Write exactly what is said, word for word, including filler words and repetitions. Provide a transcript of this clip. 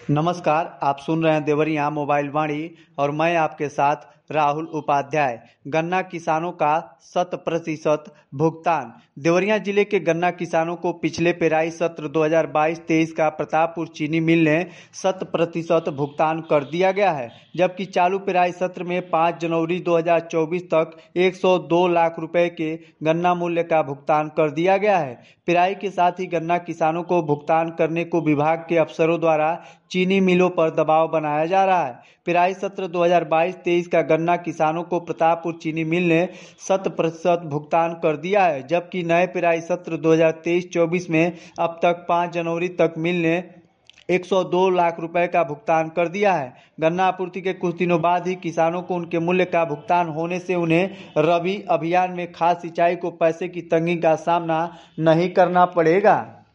नमस्कार, आप सुन रहे हैं देवरिया मोबाइल वाणी और मैं आपके साथ राहुल उपाध्याय। गन्ना किसानों का शत प्रतिशत भुगतान। देवरिया जिले के गन्ना किसानों को पिछले पेराई सत्र दो हज़ार बाईस तेईस का प्रतापपुर चीनी मिल ने शत प्रतिशत भुगतान कर दिया गया है, जबकि चालू पेराई सत्र में पाँच जनवरी दो हज़ार चौबीस तक एक सौ दो लाख रुपए के गन्ना मूल्य का भुगतान कर दिया गया है। पेराई के साथ ही गन्ना किसानों को भुगतान करने को विभाग के अफसरों द्वारा चीनी मिलों पर दबाव बनाया जा रहा है। पेराई सत्र दो हज़ार बाईस तेईस का गन्ना किसानों को प्रतापपुर चीनी मिल ने शत प्रतिशत भुगतान कर दिया है, जबकि नए पेराई सत्र दो हज़ार तेईस चौबीस में अब तक पाँच जनवरी तक मिल ने एक सौ दो लाख रुपए का भुगतान कर दिया है। गन्ना आपूर्ति के कुछ दिनों बाद ही किसानों को उनके मूल्य का भुगतान होने से उन्हें रबी अभियान में खाद सिंचाई को पैसे की तंगी का सामना नहीं करना पड़ेगा।